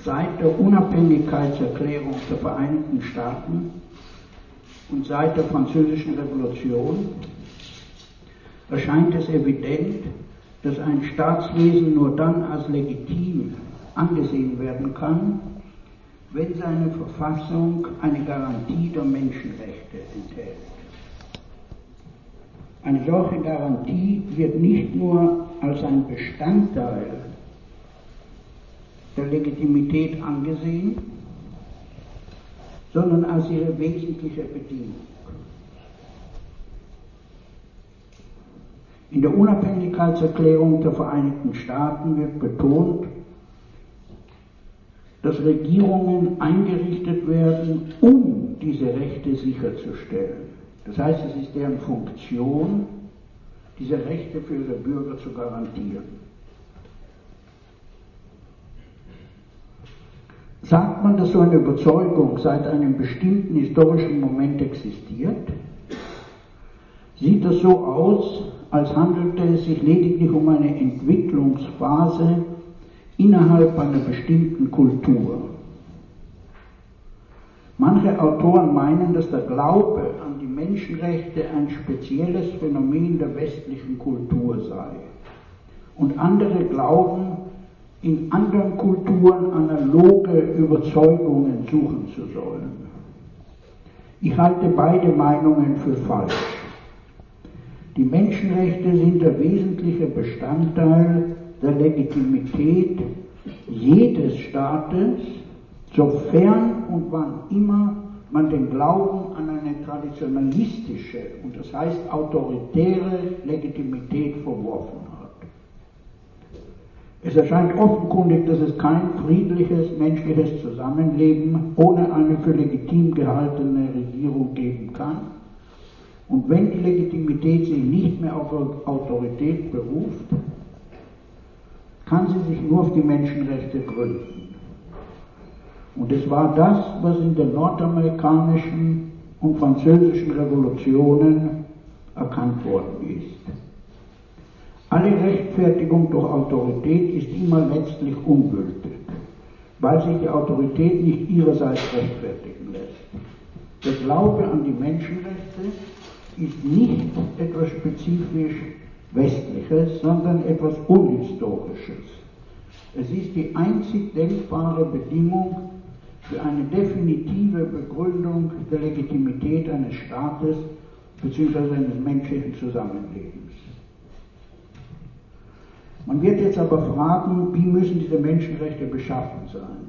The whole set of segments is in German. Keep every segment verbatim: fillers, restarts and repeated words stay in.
Seit der Unabhängigkeitserklärung der Vereinigten Staaten und seit der Französischen Revolution erscheint es evident, dass ein Staatswesen nur dann als legitim angesehen werden kann, wenn seine Verfassung eine Garantie der Menschenrechte enthält. Eine solche Garantie wird nicht nur als ein Bestandteil der Legitimität angesehen, sondern als ihre wesentliche Bedingung. In der Unabhängigkeitserklärung der Vereinigten Staaten wird betont, dass Regierungen eingerichtet werden, um diese Rechte sicherzustellen. Das heißt, es ist deren Funktion, diese Rechte für ihre Bürger zu garantieren. Sagt man, dass so eine Überzeugung seit einem bestimmten historischen Moment existiert, sieht das so aus, als handelte es sich lediglich um eine Entwicklungsphase innerhalb einer bestimmten Kultur. Manche Autoren meinen, dass der Glaube an die Menschenrechte ein spezielles Phänomen der westlichen Kultur sei. Und andere glauben, in anderen Kulturen analoge Überzeugungen suchen zu sollen. Ich halte beide Meinungen für falsch. Die Menschenrechte sind der wesentliche Bestandteil der Legitimität jedes Staates, sofern und wann immer man den Glauben an eine traditionalistische und das heißt autoritäre Legitimität verworfen hat. Es erscheint offenkundig, dass es kein friedliches menschliches Zusammenleben ohne eine für legitim gehaltene Regierung geben kann. Und wenn die Legitimität sich nicht mehr auf Autorität beruft, kann sie sich nur auf die Menschenrechte gründen. Und es war das, was in den nordamerikanischen und französischen Revolutionen erkannt worden ist. Alle Rechtfertigung durch Autorität ist immer letztlich ungültig, weil sich die Autorität nicht ihrerseits rechtfertigen lässt. Der Glaube an die Menschenrechte ist nicht etwas spezifisch Westliches, sondern etwas Unhistorisches. Es ist die einzig denkbare Bedingung für eine definitive Begründung der Legitimität eines Staates bzw. eines menschlichen Zusammenlebens. Man wird jetzt aber fragen, wie müssen diese Menschenrechte beschaffen sein?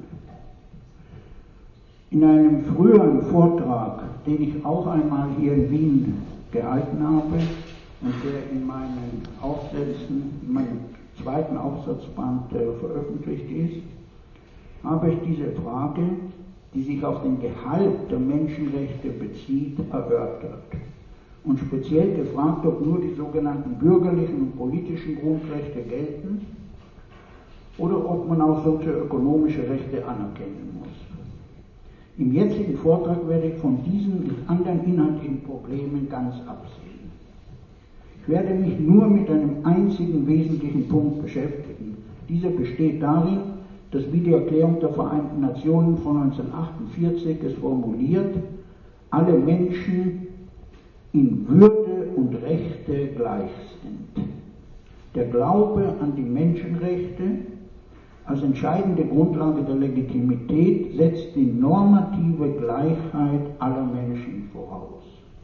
In einem früheren Vortrag, den ich auch einmal hier in Wien gehalten habe und der in meinen Aufsätzen, in meinem zweiten Aufsatzband äh, veröffentlicht ist, habe ich diese Frage, die sich auf den Gehalt der Menschenrechte bezieht, erörtert. Und speziell gefragt, ob nur die sogenannten bürgerlichen und politischen Grundrechte gelten oder ob man auch sozioökonomische Rechte anerkennen muss. Im jetzigen Vortrag werde ich von diesen und anderen inhaltlichen Problemen ganz absehen. Ich werde mich nur mit einem einzigen wesentlichen Punkt beschäftigen. Dieser besteht darin, dass wie die Erklärung der Vereinten Nationen von neunzehnhundertachtundvierzig es formuliert, alle Menschen in Würde und Rechte gleich sind. Der Glaube an die Menschenrechte als entscheidende Grundlage der Legitimität setzt die normative Gleichheit aller Menschen voraus.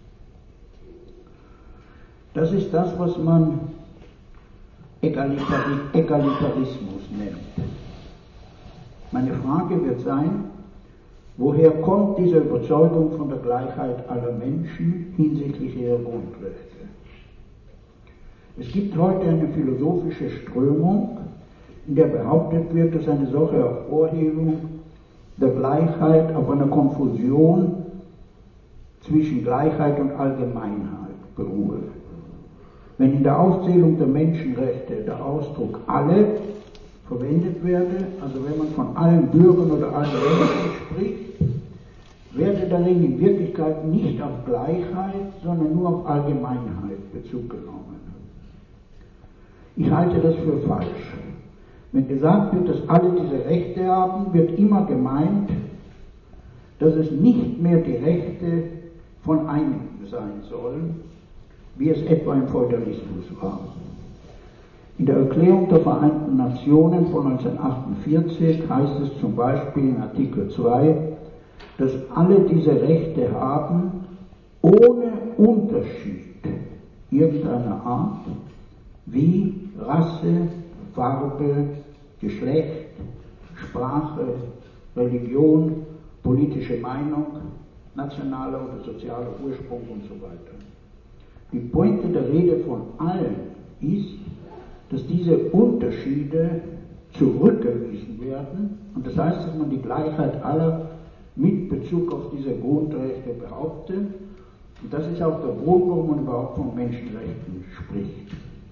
Das ist das, was man Egalitari- Egalitarismus nennt. Meine Frage wird sein, woher kommt diese Überzeugung von der Gleichheit aller Menschen hinsichtlich ihrer Grundrechte? Es gibt heute eine philosophische Strömung, in der behauptet wird, dass eine solche Hervorhebung der Gleichheit auf einer Konfusion zwischen Gleichheit und Allgemeinheit beruhe. Wenn in der Aufzählung der Menschenrechte der Ausdruck alle verwendet werde, also wenn man von allen Bürgern oder allen Menschen spricht, werde darin in Wirklichkeit nicht auf Gleichheit, sondern nur auf Allgemeinheit Bezug genommen. Ich halte das für falsch. Wenn gesagt wird, dass alle diese Rechte haben, wird immer gemeint, dass es nicht mehr die Rechte von einigen sein sollen, wie es etwa im Feudalismus war. In der Erklärung der Vereinten Nationen von neunzehnhundertachtundvierzig heißt es zum Beispiel in Artikel zwei, dass alle diese Rechte haben, ohne Unterschied irgendeiner Art, wie Rasse, Farbe, Geschlecht, Sprache, Religion, politische Meinung, nationaler oder sozialer Ursprung und so weiter. Die Pointe der Rede von allen ist, dass diese Unterschiede zurückgewiesen werden, und das heißt, dass man die Gleichheit aller mit Bezug auf diese Grundrechte behauptet, und das ist auch der Grund, warum man überhaupt von Menschenrechten spricht.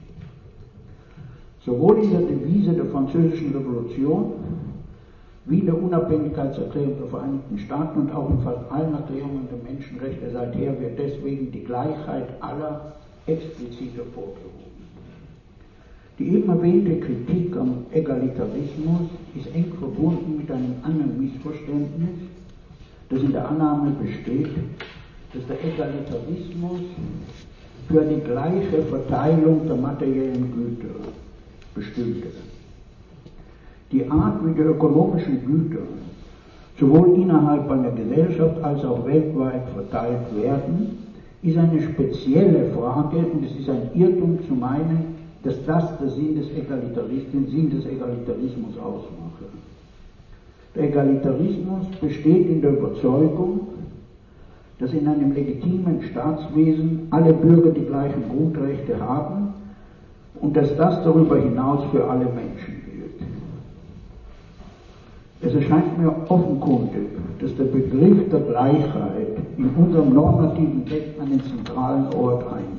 Sowohl in der Devise der Französischen Revolution wie in der Unabhängigkeitserklärung der Vereinigten Staaten und auch in fast allen Erklärungen der Menschenrechte seither wird deswegen die Gleichheit aller explizit hervorgehoben. Die eben erwähnte Kritik am Egalitarismus ist eng verbunden mit einem anderen Missverständnis, das in der Annahme besteht, dass der Egalitarismus für die gleiche Verteilung der materiellen Güter bestünde. Die Art, wie die ökonomischen Güter sowohl innerhalb einer Gesellschaft als auch weltweit verteilt werden, ist eine spezielle Frage, und es ist ein Irrtum zu meinen, dass das der Sinn des Egalitarismus, den Sinn des Egalitarismus ausmache. Der Egalitarismus besteht in der Überzeugung, dass in einem legitimen Staatswesen alle Bürger die gleichen Grundrechte haben und dass das darüber hinaus für alle Menschen gilt. Es erscheint mir offenkundig, dass der Begriff der Gleichheit in unserem normativen Denken einen zentralen Ort einnimmt.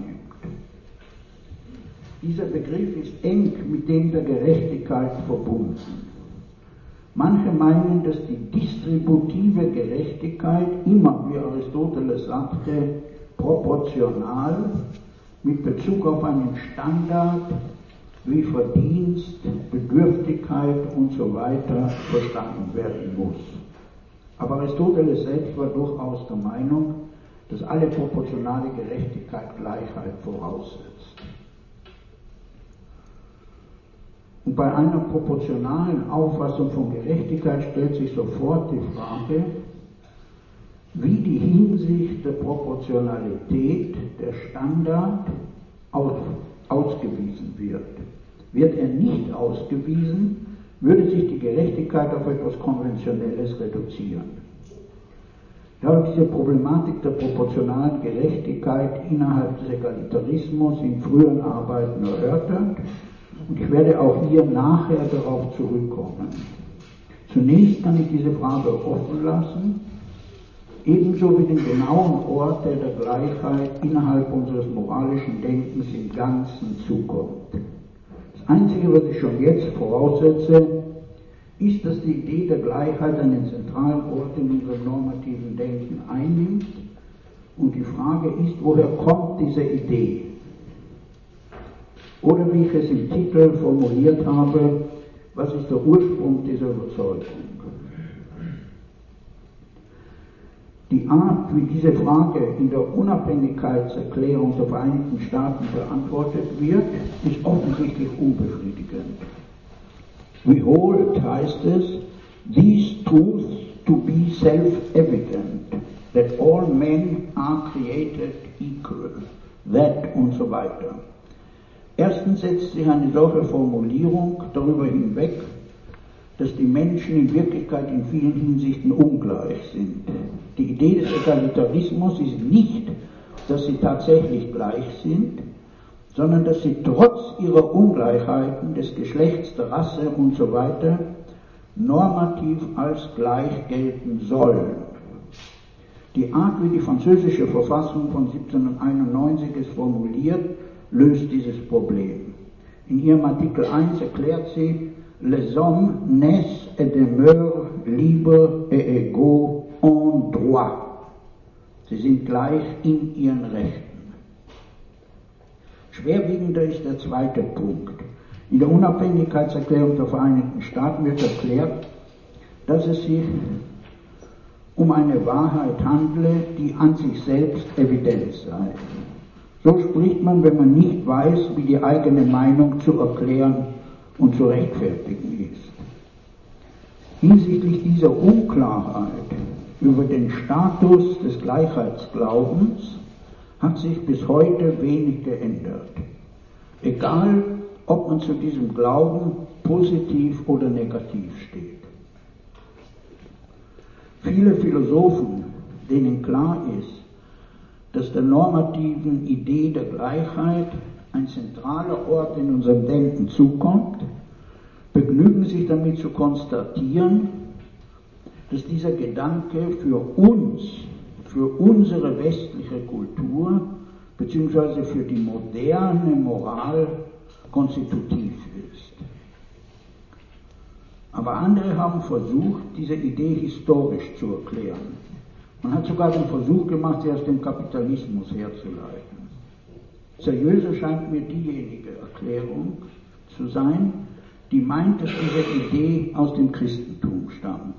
Dieser Begriff ist eng mit dem der Gerechtigkeit verbunden. Manche meinen, dass die distributive Gerechtigkeit immer, wie Aristoteles sagte, proportional mit Bezug auf einen Standard wie Verdienst, Bedürftigkeit und so weiter verstanden werden muss. Aber Aristoteles selbst war durchaus der Meinung, dass alle proportionale Gerechtigkeit Gleichheit voraussetzt. Und bei einer proportionalen Auffassung von Gerechtigkeit stellt sich sofort die Frage, wie die Hinsicht der Proportionalität, der Standard, aus, ausgewiesen wird. Wird er nicht ausgewiesen, würde sich die Gerechtigkeit auf etwas Konventionelles reduzieren. Ich habe diese Problematik der proportionalen Gerechtigkeit innerhalb des Egalitarismus in früheren Arbeiten erörtert. Und ich werde auch hier nachher darauf zurückkommen. Zunächst kann ich diese Frage offen lassen, ebenso wie den genauen Ort, der der Gleichheit innerhalb unseres moralischen Denkens im Ganzen zukommt. Das Einzige, was ich schon jetzt voraussetze, ist, dass die Idee der Gleichheit einen zentralen Ort in unserem normativen Denken einnimmt. Und die Frage ist, woher kommt diese Idee? Oder wie ich es im Titel formuliert habe, was ist der Ursprung dieser Überzeugung? Die Art, wie diese Frage in der Unabhängigkeitserklärung der Vereinigten Staaten beantwortet wird, ist offensichtlich unbefriedigend. We hold, heißt es, these truths to be self-evident, that all men are created equal, that und so weiter. Erstens setzt sich eine solche Formulierung darüber hinweg, dass die Menschen in Wirklichkeit in vielen Hinsichten ungleich sind. Die Idee des Egalitarismus ist nicht, dass sie tatsächlich gleich sind, sondern dass sie trotz ihrer Ungleichheiten des Geschlechts, der Rasse und so weiter normativ als gleich gelten sollen. Die Art, wie die französische Verfassung von siebzehnhunderteinundneunzig es formuliert, löst dieses Problem. In ihrem Artikel eins erklärt sie, les hommes naissent et demeurent libres et égaux en droit. Sie sind gleich in ihren Rechten. Schwerwiegender ist der zweite Punkt. In der Unabhängigkeitserklärung der Vereinigten Staaten wird erklärt, dass es sich um eine Wahrheit handle, die an sich selbst evident sei. So spricht man, wenn man nicht weiß, wie die eigene Meinung zu erklären und zu rechtfertigen ist. Hinsichtlich dieser Unklarheit über den Status des Gleichheitsglaubens hat sich bis heute wenig geändert. Egal, ob man zu diesem Glauben positiv oder negativ steht. Viele Philosophen, denen klar ist, dass der normativen Idee der Gleichheit ein zentraler Ort in unserem Denken zukommt, begnügen sich damit zu konstatieren, dass dieser Gedanke für uns, für unsere westliche Kultur bzw. für die moderne Moral konstitutiv ist. Aber andere haben versucht, diese Idee historisch zu erklären. Man hat sogar den Versuch gemacht, sie aus dem Kapitalismus herzuleiten. Seriöser scheint mir diejenige Erklärung zu sein, die meint, dass diese Idee aus dem Christentum stammt.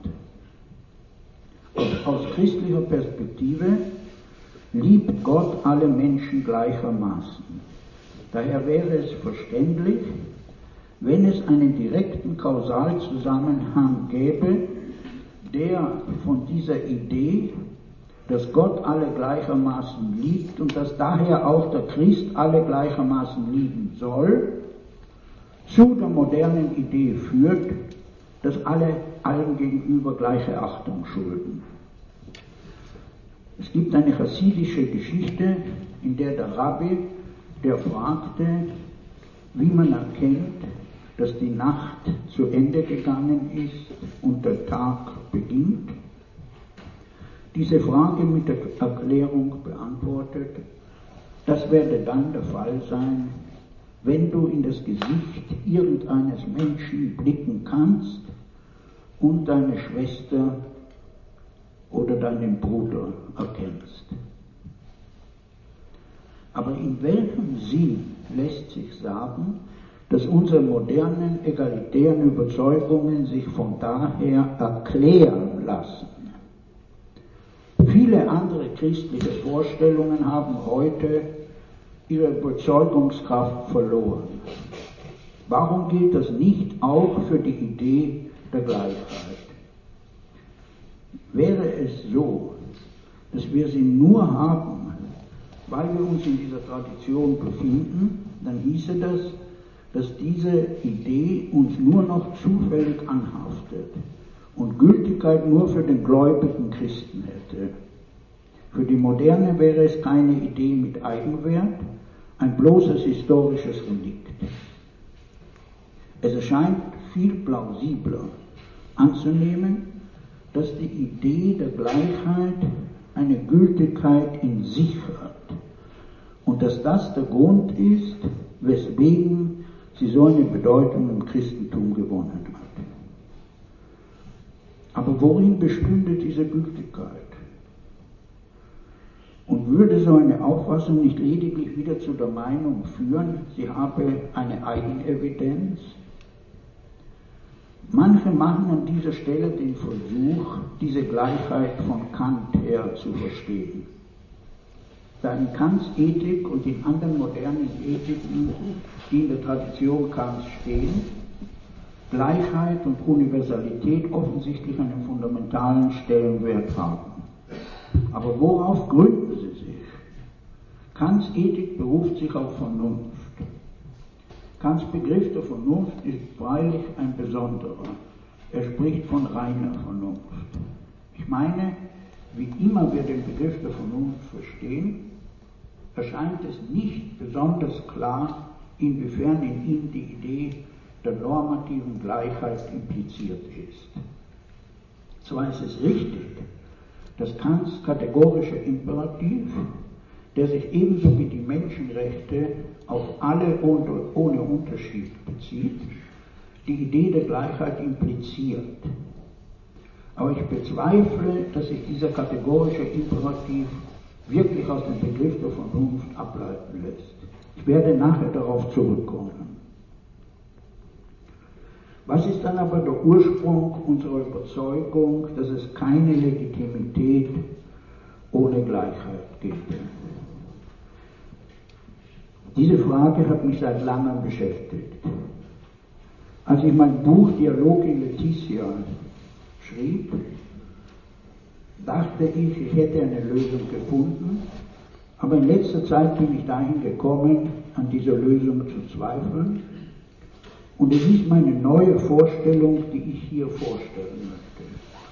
Aus, aus christlicher Perspektive liebt Gott alle Menschen gleichermaßen. Daher wäre es verständlich, wenn es einen direkten Kausalzusammenhang gäbe, der von dieser Idee, dass Gott alle gleichermaßen liebt und dass daher auch der Christ alle gleichermaßen lieben soll, zu der modernen Idee führt, dass alle allen gegenüber gleiche Achtung schulden. Es gibt eine chassidische Geschichte, in der der Rabbi, der fragte, wie man erkennt, dass die Nacht zu Ende gegangen ist und der Tag beginnt, diese Frage mit der Erklärung beantwortet, das werde dann der Fall sein, wenn du in das Gesicht irgendeines Menschen blicken kannst und deine Schwester oder deinen Bruder erkennst. Aber in welchem Sinn lässt sich sagen, dass unsere modernen egalitären Überzeugungen sich von daher erklären lassen? Viele andere christliche Vorstellungen haben heute ihre Überzeugungskraft verloren. Warum gilt das nicht auch für die Idee der Gleichheit? Wäre es so, dass wir sie nur haben, weil wir uns in dieser Tradition befinden, dann hieße das, dass diese Idee uns nur noch zufällig anhaftet und Gültigkeit nur für den gläubigen Christen hätte. Für die Moderne wäre es keine Idee mit Eigenwert, ein bloßes historisches Relikt. Es erscheint viel plausibler anzunehmen, dass die Idee der Gleichheit eine Gültigkeit in sich hat und dass das der Grund ist, weswegen sie so eine Bedeutung im Christentum gewonnen hat. Aber worin bestünde diese Gültigkeit? Und würde so eine Auffassung nicht lediglich wieder zu der Meinung führen, sie habe eine Eigenevidenz? Manche machen an dieser Stelle den Versuch, diese Gleichheit von Kant her zu verstehen. Da in Kants Ethik und in anderen modernen Ethiken, die in der Tradition Kants stehen, Gleichheit und Universalität offensichtlich einen fundamentalen Stellenwert haben. Aber worauf gründen sie sich? Kants Ethik beruft sich auf Vernunft. Kants Begriff der Vernunft ist freilich ein besonderer. Er spricht von reiner Vernunft. Ich meine, wie immer wir den Begriff der Vernunft verstehen, erscheint es nicht besonders klar, inwiefern in ihm die Idee der normativen Gleichheit impliziert ist. Zwar ist es richtig, dass Kants kategorischer Imperativ, der sich ebenso wie die Menschenrechte auf alle ohne Unterschied bezieht, die Idee der Gleichheit impliziert. Aber ich bezweifle, dass sich dieser kategorische Imperativ wirklich aus dem Begriff der Vernunft ableiten lässt. Ich werde nachher darauf zurückkommen. Was ist dann aber der Ursprung unserer Überzeugung, dass es keine Legitimität ohne Gleichheit gibt? Diese Frage hat mich seit langem beschäftigt. Als ich mein Buch Dialoge in Laetitia schrieb, dachte ich, ich hätte eine Lösung gefunden, aber in letzter Zeit bin ich dahin gekommen, an dieser Lösung zu zweifeln, und es ist meine neue Vorstellung, die ich hier vorstellen möchte.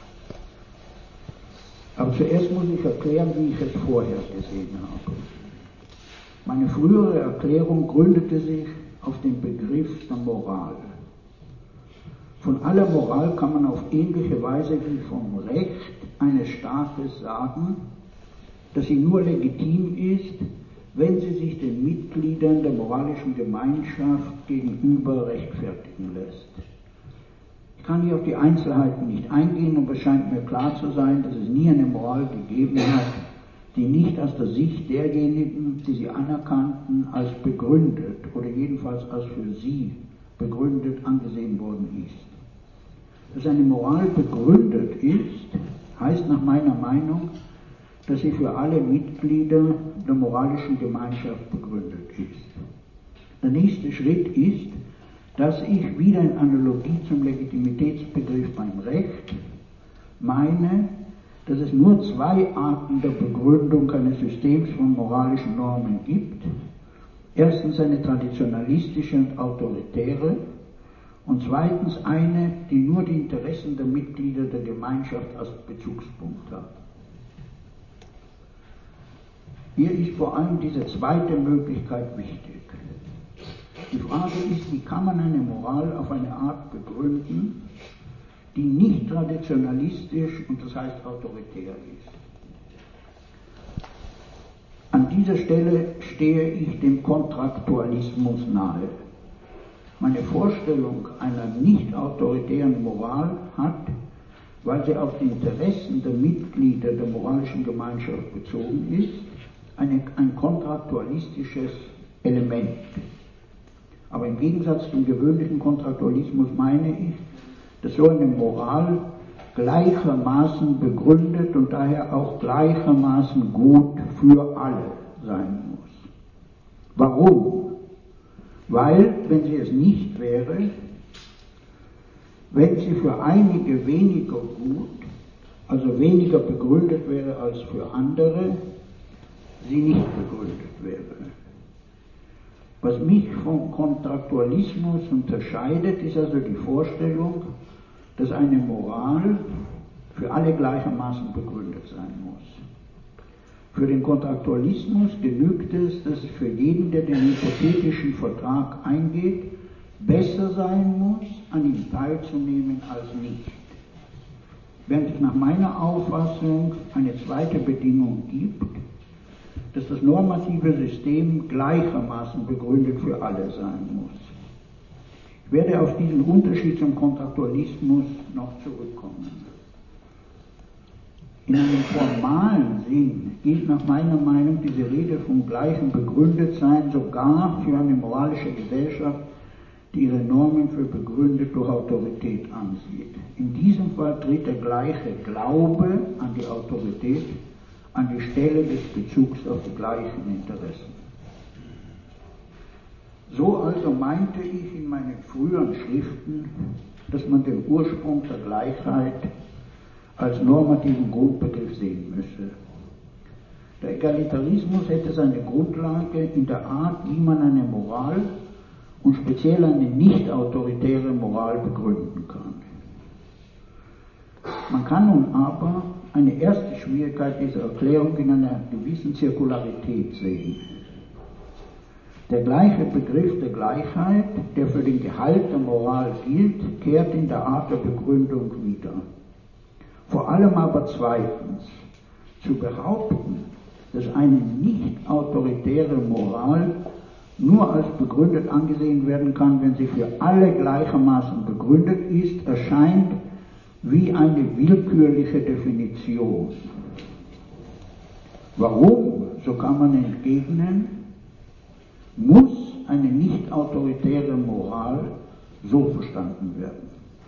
Aber zuerst muss ich erklären, wie ich es vorher gesehen habe. Meine frühere Erklärung gründete sich auf den Begriff der Moral. Von aller Moral kann man auf ähnliche Weise wie vom Recht eines Staates sagen, dass sie nur legitim ist, wenn sie sich den Mitgliedern der moralischen Gemeinschaft gegenüber rechtfertigen lässt. Ich kann hier auf die Einzelheiten nicht eingehen, aber es scheint mir klar zu sein, dass es nie eine Moral gegeben hat, die nicht aus der Sicht derjenigen, die sie anerkannten, als begründet oder jedenfalls als für sie begründet angesehen worden ist. Dass eine Moral begründet ist, heißt nach meiner Meinung, dass sie für alle Mitglieder der moralischen Gemeinschaft begründet ist. Der nächste Schritt ist, dass ich wieder in Analogie zum Legitimitätsbegriff beim Recht meine, dass es nur zwei Arten der Begründung eines Systems von moralischen Normen gibt. Erstens eine traditionalistische und autoritäre und zweitens eine, die nur die Interessen der Mitglieder der Gemeinschaft als Bezugspunkt hat. Hier ist vor allem diese zweite Möglichkeit wichtig. Die Frage ist, wie kann man eine Moral auf eine Art begründen, die nicht traditionalistisch und das heißt autoritär ist. An dieser Stelle stehe ich dem Kontraktualismus nahe. Meine Vorstellung einer nicht autoritären Moral hat, weil sie auf die Interessen der Mitglieder der moralischen Gemeinschaft bezogen ist, eine, ein kontraktualistisches Element. Aber im Gegensatz zum gewöhnlichen Kontraktualismus meine ich, dass so eine Moral gleichermaßen begründet und daher auch gleichermaßen gut für alle sein muss. Warum? Weil, wenn sie es nicht wäre, wenn sie für einige weniger gut, also weniger begründet wäre als für andere, sie nicht begründet wäre. Was mich vom Kontraktualismus unterscheidet, ist also die Vorstellung, dass eine Moral für alle gleichermaßen begründet sein muss. Für den Kontraktualismus genügt es, dass es für jeden, der den hypothetischen Vertrag eingeht, besser sein muss, an ihm teilzunehmen als nicht. Während es nach meiner Auffassung eine zweite Bedingung gibt, dass das normative System gleichermaßen begründet für alle sein muss. Ich werde auf diesen Unterschied zum Kontraktualismus noch zurückkommen. In einem formalen Sinn gilt nach meiner Meinung diese Rede vom gleichen Begründetsein sogar für eine moralische Gesellschaft, die ihre Normen für begründet durch Autorität ansieht. In diesem Fall tritt der gleiche Glaube an die Autorität an die Stelle des Bezugs auf die gleichen Interessen. So also meinte ich in meinen früheren Schriften, dass man den Ursprung der Gleichheit als normativen Grundbegriff sehen müsse. Der Egalitarismus hätte seine Grundlage in der Art, wie man eine Moral und speziell eine nicht autoritäre Moral begründen kann. Man kann nun aber eine erste Schwierigkeit dieser Erklärung in einer gewissen Zirkularität sehen. Der gleiche Begriff der Gleichheit, der für den Gehalt der Moral gilt, kehrt in der Art der Begründung wieder. Vor allem aber zweitens, zu behaupten, dass eine nicht autoritäre Moral nur als begründet angesehen werden kann, wenn sie für alle gleichermaßen begründet ist, erscheint wie eine willkürliche Definition. Warum, so kann man entgegnen, muss eine nicht autoritäre Moral so verstanden werden.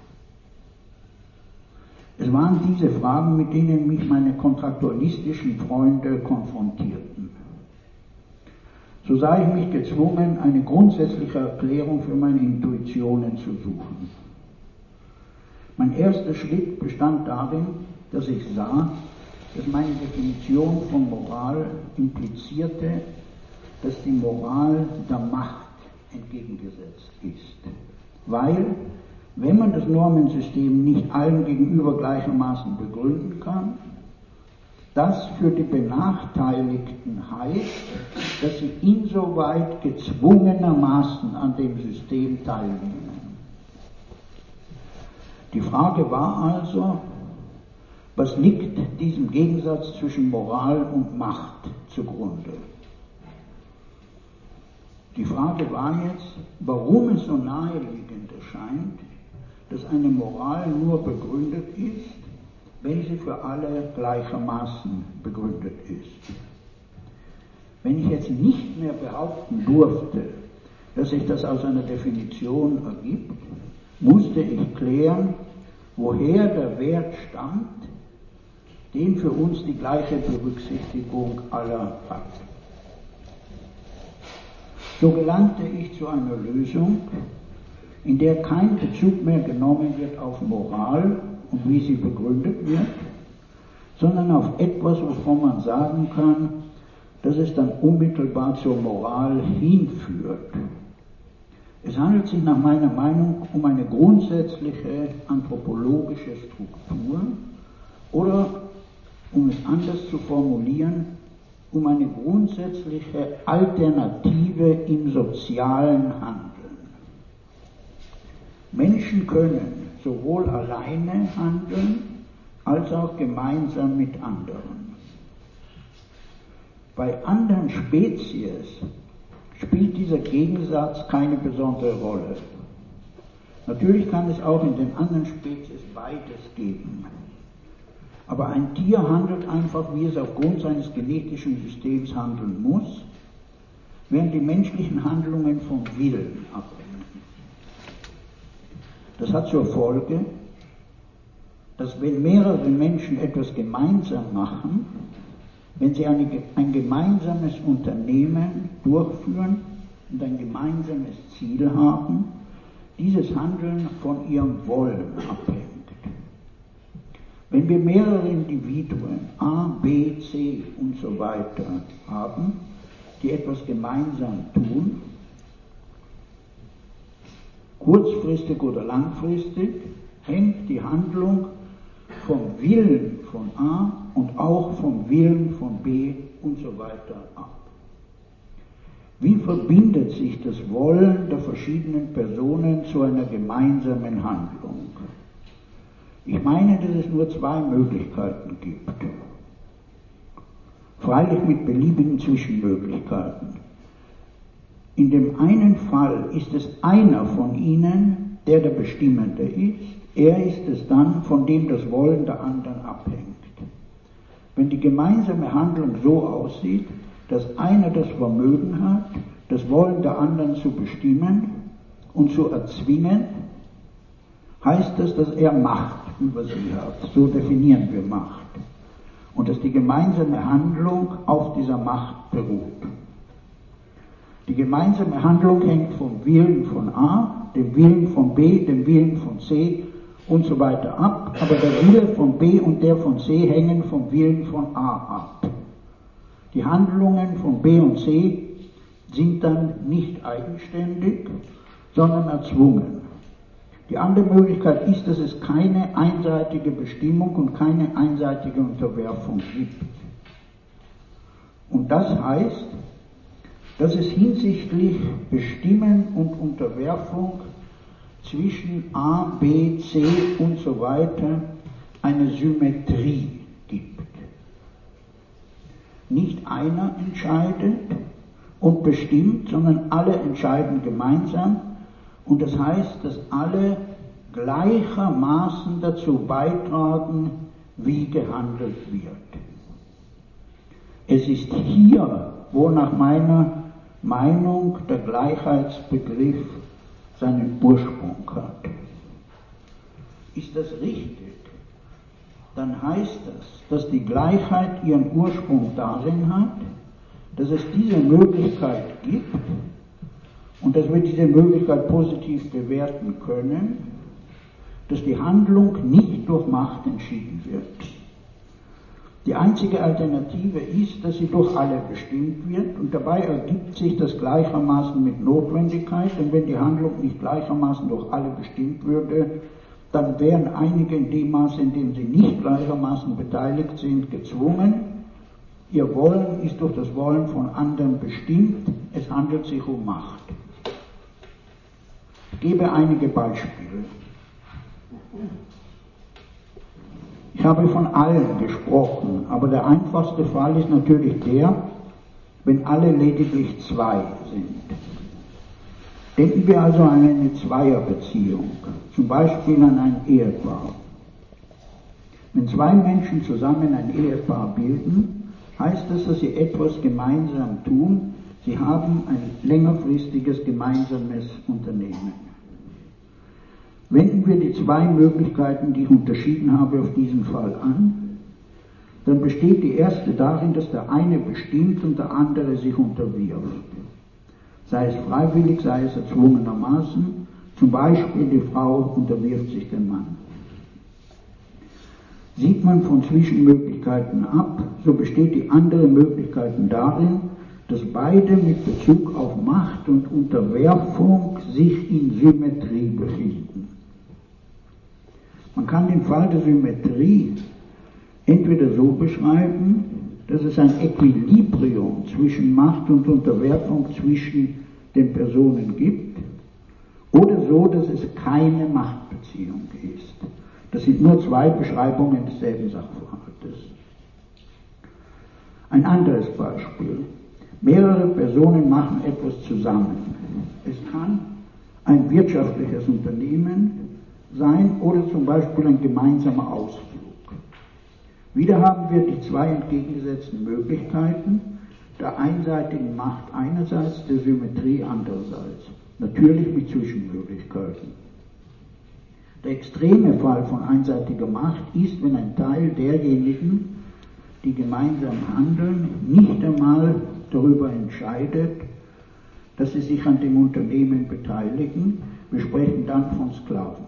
Es waren diese Fragen, mit denen mich meine kontraktualistischen Freunde konfrontierten. So sah ich mich gezwungen, eine grundsätzliche Erklärung für meine Intuitionen zu suchen. Mein erster Schritt bestand darin, dass ich sah, dass meine Definition von Moral implizierte, dass die Moral der Macht entgegengesetzt ist. Weil, wenn man das Normensystem nicht allen gegenüber gleichermaßen begründen kann, das für die Benachteiligten heißt, dass sie insoweit gezwungenermaßen an dem System teilnehmen. Die Frage war also, was liegt diesem Gegensatz zwischen Moral und Macht zugrunde? Die Frage war jetzt, warum es so naheliegend erscheint, dass eine Moral nur begründet ist, wenn sie für alle gleichermaßen begründet ist. Wenn ich jetzt nicht mehr behaupten durfte, dass sich das aus einer Definition ergibt, musste ich klären, woher der Wert stammt, den für uns die gleiche Berücksichtigung aller hat. So gelangte ich zu einer Lösung, in der kein Bezug mehr genommen wird auf Moral und wie sie begründet wird, sondern auf etwas, wovon man sagen kann, dass es dann unmittelbar zur Moral hinführt. Es handelt sich nach meiner Meinung um eine grundsätzliche anthropologische Struktur oder, um es anders zu formulieren, um eine grundsätzliche Alternative im sozialen Handeln. Menschen können sowohl alleine handeln, als auch gemeinsam mit anderen. Bei anderen Spezies spielt dieser Gegensatz keine besondere Rolle. Natürlich kann es auch in den anderen Spezies beides geben. Aber ein Tier handelt einfach, wie es aufgrund seines genetischen Systems handeln muss, während die menschlichen Handlungen vom Willen abhängen. Das hat zur Folge, dass wenn mehrere Menschen etwas gemeinsam machen, wenn sie eine, ein gemeinsames Unternehmen durchführen und ein gemeinsames Ziel haben, dieses Handeln von ihrem Wollen abhängt. Wenn wir mehrere Individuen, A, B, C und so weiter haben, die etwas gemeinsam tun, kurzfristig oder langfristig, hängt die Handlung vom Willen von A und auch vom Willen von B und so weiter ab. Wie verbindet sich das Wollen der verschiedenen Personen zu einer gemeinsamen Handlung? Ich meine, dass es nur zwei Möglichkeiten gibt. Freilich mit beliebigen Zwischenmöglichkeiten. In dem einen Fall ist es einer von ihnen, der der Bestimmende ist. Er ist es dann, von dem das Wollen der anderen abhängt. Wenn die gemeinsame Handlung so aussieht, dass einer das Vermögen hat, das Wollen der anderen zu bestimmen und zu erzwingen, heißt das, dass er Macht über sie hat. So definieren wir Macht. Und dass die gemeinsame Handlung auf dieser Macht beruht. Die gemeinsame Handlung hängt vom Willen von A, dem Willen von B, dem Willen von C und so weiter ab, aber der Wille von B und der von C hängen vom Willen von A ab. Die Handlungen von B und C sind dann nicht eigenständig, sondern erzwungen. Die andere Möglichkeit ist, dass es keine einseitige Bestimmung und keine einseitige Unterwerfung gibt. Und das heißt, dass es hinsichtlich Bestimmen und Unterwerfung zwischen A, B, C und so weiter eine Symmetrie gibt. Nicht einer entscheidet und bestimmt, sondern alle entscheiden gemeinsam. Und das heißt, dass alle gleichermaßen dazu beitragen, wie gehandelt wird. Es ist hier, wo nach meiner Meinung der Gleichheitsbegriff seinen Ursprung hat. Ist das richtig? Dann heißt das, dass die Gleichheit ihren Ursprung darin hat, dass es diese Möglichkeit gibt und dass wir diese Möglichkeit positiv bewerten können, dass die Handlung nicht durch Macht entschieden wird. Die einzige Alternative ist, dass sie durch alle bestimmt wird und dabei ergibt sich das gleichermaßen mit Notwendigkeit, denn wenn die Handlung nicht gleichermaßen durch alle bestimmt würde, dann wären einige in dem Maße, in dem sie nicht gleichermaßen beteiligt sind, gezwungen. Ihr Wollen ist durch das Wollen von anderen bestimmt, es handelt sich um Macht. Ich gebe einige Beispiele. Ich habe von allen gesprochen, aber der einfachste Fall ist natürlich der, wenn alle lediglich zwei sind. Denken wir also an eine Zweierbeziehung, zum Beispiel an ein Ehepaar. Wenn zwei Menschen zusammen ein Ehepaar bilden, heißt das, dass sie etwas gemeinsam tun, sie haben ein längerfristiges gemeinsames Unternehmen. Wenden wir die zwei Möglichkeiten, die ich unterschieden habe, auf diesen Fall an, dann besteht die erste darin, dass der eine bestimmt und der andere sich unterwirft. Sei es freiwillig, sei es erzwungenermaßen, zum Beispiel die Frau unterwirft sich dem Mann. Sieht man von Zwischenmöglichkeiten ab, so besteht die andere Möglichkeit darin, dass beide mit Bezug auf Macht und Unterwerfung sich in Symmetrie befinden. Man kann den Fall der Symmetrie entweder so beschreiben, dass es ein Equilibrium zwischen Macht und Unterwerfung zwischen den Personen gibt, oder so, dass es keine Machtbeziehung ist. Das sind nur zwei Beschreibungen desselben Sachverhaltes. Ein anderes Beispiel. Mehrere Personen machen etwas zusammen. Es kann ein wirtschaftliches Unternehmen sein oder zum Beispiel ein gemeinsamer Ausflug. Wieder haben wir die zwei entgegengesetzten Möglichkeiten, der einseitigen Macht einerseits, der Symmetrie andererseits. Natürlich mit Zwischenmöglichkeiten. Der extreme Fall von einseitiger Macht ist, wenn ein Teil derjenigen, die gemeinsam handeln, nicht einmal darüber entscheidet, dass sie sich an dem Unternehmen beteiligen. Wir sprechen dann von Sklaven.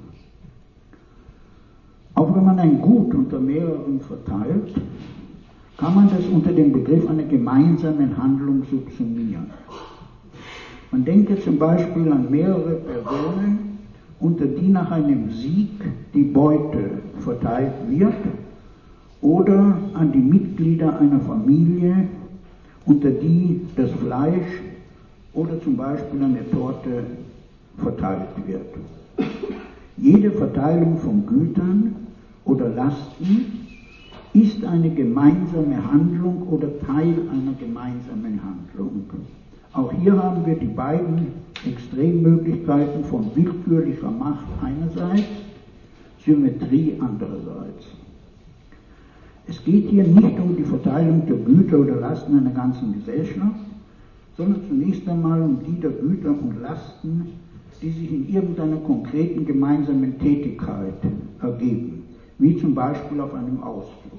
Auch wenn man ein Gut unter mehreren verteilt, kann man das unter dem Begriff einer gemeinsamen Handlung subsumieren. Man denke zum Beispiel an mehrere Personen, unter die nach einem Sieg die Beute verteilt wird, oder an die Mitglieder einer Familie, unter die das Fleisch oder zum Beispiel eine Torte verteilt wird. Jede Verteilung von Gütern oder Lasten ist eine gemeinsame Handlung oder Teil einer gemeinsamen Handlung. Auch hier haben wir die beiden Extremmöglichkeiten von willkürlicher Macht einerseits, Symmetrie andererseits. Es geht hier nicht um die Verteilung der Güter oder Lasten einer ganzen Gesellschaft, sondern zunächst einmal um die der Güter und Lasten, die sich in irgendeiner konkreten gemeinsamen Tätigkeit ergeben, wie zum Beispiel auf einem Ausflug.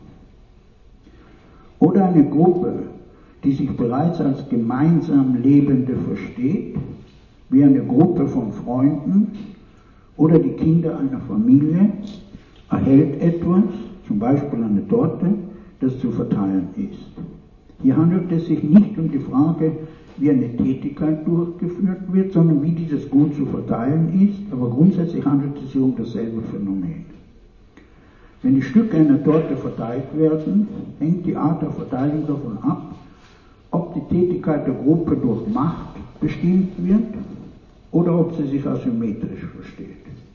Oder eine Gruppe, die sich bereits als gemeinsam Lebende versteht, wie eine Gruppe von Freunden oder die Kinder einer Familie, erhält etwas, zum Beispiel eine Torte, das zu verteilen ist. Hier handelt es sich nicht um die Frage, wie eine Tätigkeit durchgeführt wird, sondern wie dieses Gut zu verteilen ist, aber grundsätzlich handelt es sich um dasselbe Phänomen. Wenn die Stücke einer Torte verteilt werden, hängt die Art der Verteilung davon ab, ob die Tätigkeit der Gruppe durch Macht bestimmt wird oder ob sie sich asymmetrisch versteht.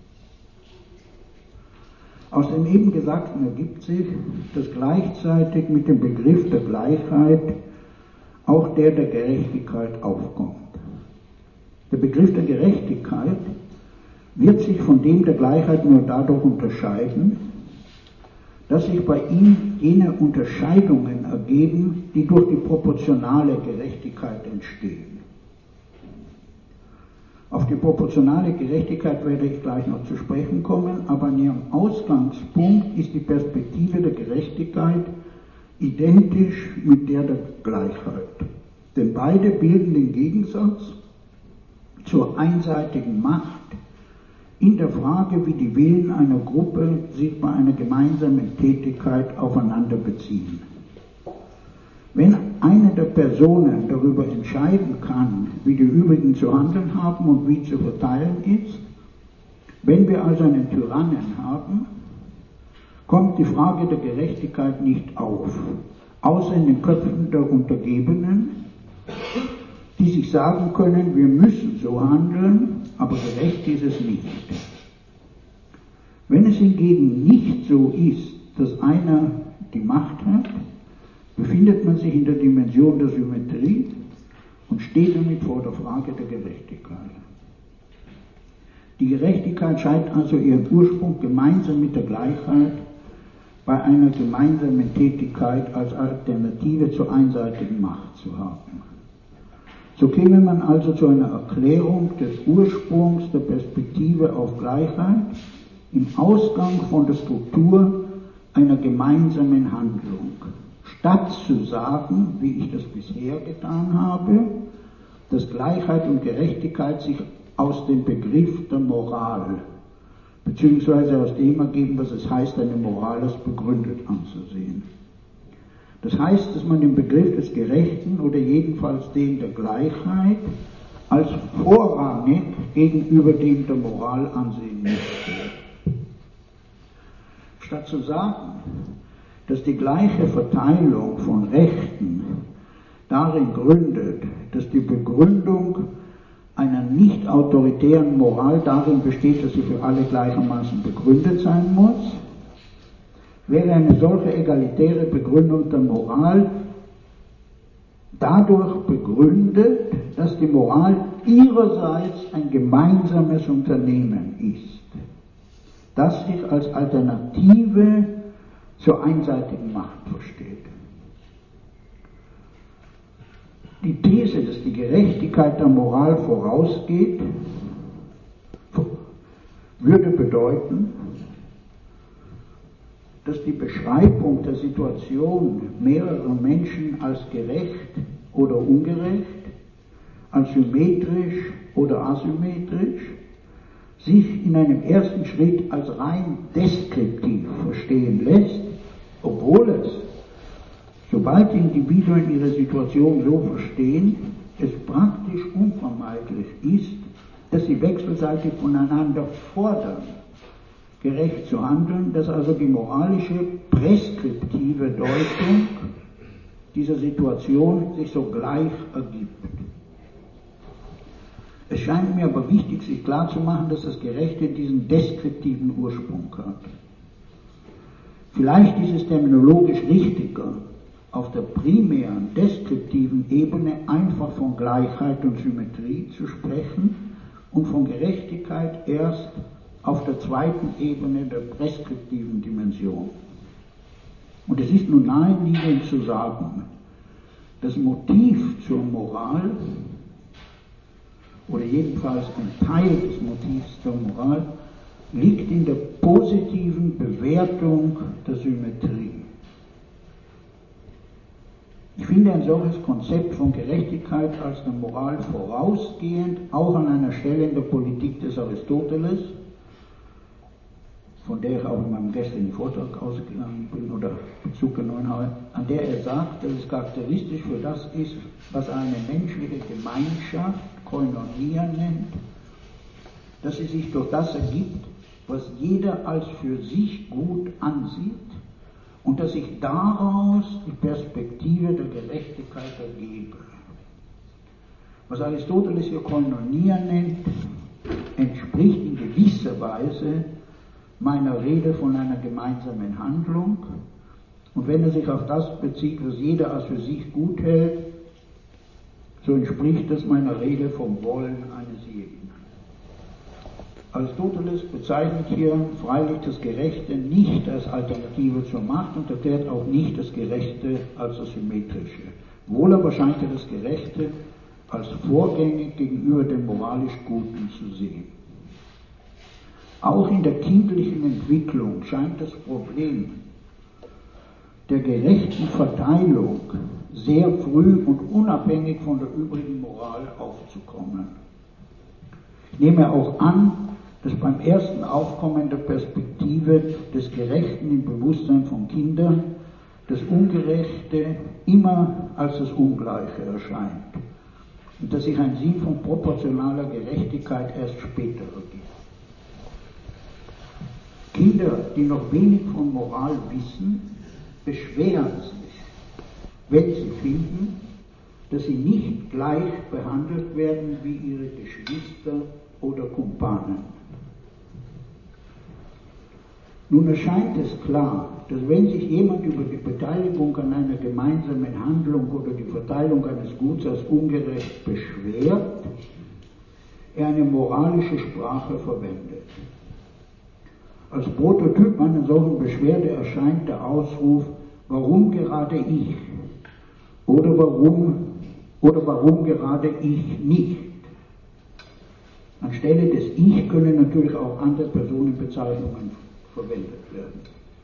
Aus dem eben Gesagten ergibt sich, dass gleichzeitig mit dem Begriff der Gleichheit auch der der Gerechtigkeit aufkommt. Der Begriff der Gerechtigkeit wird sich von dem der Gleichheit nur dadurch unterscheiden, dass sich bei ihm jene Unterscheidungen ergeben, die durch die proportionale Gerechtigkeit entstehen. Auf die proportionale Gerechtigkeit werde ich gleich noch zu sprechen kommen, aber an ihrem Ausgangspunkt ist die Perspektive der Gerechtigkeit identisch mit der der Gleichheit. Denn beide bilden den Gegensatz zur einseitigen Macht in der Frage, wie die Willen einer Gruppe sich bei einer gemeinsamen Tätigkeit aufeinander beziehen. Wenn eine der Personen darüber entscheiden kann, wie die übrigen zu handeln haben und wie zu verteilen ist, wenn wir also einen Tyrannen haben, kommt die Frage der Gerechtigkeit nicht auf, außer in den Köpfen der Untergebenen, die sich sagen können, wir müssen so handeln, aber gerecht ist es nicht. Wenn es hingegen nicht so ist, dass einer die Macht hat, befindet man sich in der Dimension der Symmetrie und steht damit vor der Frage der Gerechtigkeit. Die Gerechtigkeit scheint also ihren Ursprung gemeinsam mit der Gleichheit bei einer gemeinsamen Tätigkeit als Alternative zur einseitigen Macht zu haben. So käme man also zu einer Erklärung des Ursprungs der Perspektive auf Gleichheit im Ausgang von der Struktur einer gemeinsamen Handlung. Statt zu sagen, wie ich das bisher getan habe, dass Gleichheit und Gerechtigkeit sich aus dem Begriff der Moral, beziehungsweise aus dem ergeben, was es heißt, eine Moral als begründet anzusehen. Das heißt, dass man den Begriff des Gerechten oder jedenfalls den der Gleichheit als vorrangig gegenüber dem der Moral ansehen müsste. Statt zu sagen, dass die gleiche Verteilung von Rechten darin gründet, dass die Begründung einer nicht autoritären Moral darin besteht, dass sie für alle gleichermaßen begründet sein muss, wäre eine solche egalitäre Begründung der Moral dadurch begründet, dass die Moral ihrerseits ein gemeinsames Unternehmen ist, das sich als Alternative zur einseitigen Macht versteht. Die These, dass die Gerechtigkeit der Moral vorausgeht, würde bedeuten, dass die Beschreibung der Situation mehrerer Menschen als gerecht oder ungerecht, als symmetrisch oder asymmetrisch, sich in einem ersten Schritt als rein deskriptiv verstehen lässt, obwohl es, sobald die Individuen ihre Situation so verstehen, es praktisch unvermeidlich ist, dass sie wechselseitig voneinander fordern, gerecht zu handeln, dass also die moralische preskriptive Deutung dieser Situation sich sogleich ergibt. Es scheint mir aber wichtig, sich klarzumachen, dass das Gerechte diesen deskriptiven Ursprung hat. Vielleicht ist es terminologisch richtiger, auf der primären deskriptiven Ebene einfach von Gleichheit und Symmetrie zu sprechen und von Gerechtigkeit erst auf der zweiten Ebene der preskriptiven Dimension. Und es ist nun naheliegend zu sagen, das Motiv zur Moral, oder jedenfalls ein Teil des Motivs der Moral, liegt in der positiven Bewertung der Symmetrie. Ich finde ein solches Konzept von Gerechtigkeit als der Moral vorausgehend auch an einer Stelle in der Politik des Aristoteles, von der ich auch in meinem gestrigen Vortrag ausgegangen bin oder Bezug genommen habe, an der er sagt, dass es charakteristisch für das ist, was eine menschliche Gemeinschaft Koinonia nennt, dass sie sich durch das ergibt, was jeder als für sich gut ansieht und dass sich daraus die Perspektive der Gerechtigkeit ergebe. Was Aristoteles hier Koinonia nennt, entspricht in gewisser Weise meiner Rede von einer gemeinsamen Handlung. Und wenn er sich auf das bezieht, was jeder als für sich gut hält, so entspricht das meiner Rede vom Wollen eines jeden. Aristoteles bezeichnet hier freilich das Gerechte nicht als Alternative zur Macht und erklärt auch nicht das Gerechte als das Symmetrische. Wohl aber scheint er das Gerechte als vorgängig gegenüber dem moralisch Guten zu sehen. Auch in der kindlichen Entwicklung scheint das Problem der gerechten Verteilung sehr früh und unabhängig von der übrigen Moral aufzukommen. Ich nehme auch an, dass beim ersten Aufkommen der Perspektive des Gerechten im Bewusstsein von Kindern das Ungerechte immer als das Ungleiche erscheint und dass sich ein Sinn von proportionaler Gerechtigkeit erst später ergibt. Kinder, die noch wenig von Moral wissen, beschweren sich, wenn sie finden, dass sie nicht gleich behandelt werden wie ihre Geschwister oder Kumpanen. Nun erscheint es klar, dass wenn sich jemand über die Beteiligung an einer gemeinsamen Handlung oder die Verteilung eines Guts als ungerecht beschwert, er eine moralische Sprache verwendet. Als Prototyp einer solchen Beschwerde erscheint der Ausruf, warum gerade ich? Oder warum, oder warum gerade ich nicht? Anstelle des Ich können natürlich auch andere Personenbezeichnungen verwendet werden.